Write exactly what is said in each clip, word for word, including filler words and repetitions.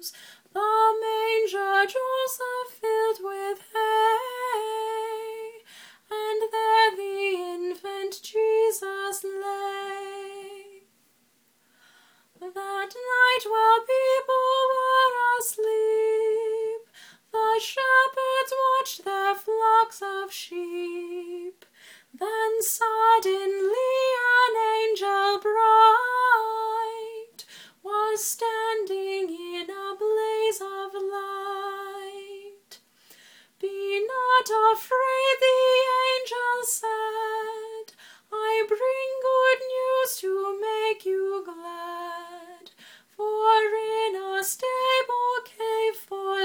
the manger Joseph filled with hay, and there the infant Jesus lay. That night while people were asleep, the shepherds watched their flocks of sheep. Then suddenly an angel bright was standing in a blaze of light. "Be not afraid," the angel said, "I bring good news to make you glad. For in a stable cave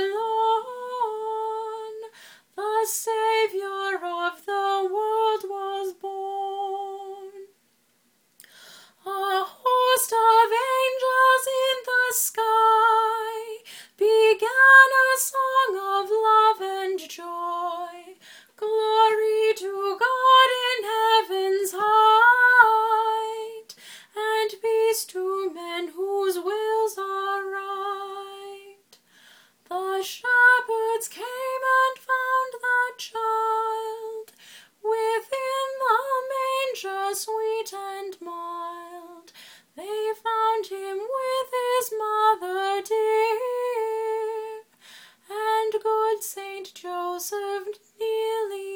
forlorn, the Saviour of the world was born." A host of angels in the sky began a song of love and joy. Glory to God in heaven's height, and peace to men whose wills are right. The shepherds came and found the child within the manger, sweet and mild. They found him with his mother dear, and good Saint Joseph kneeling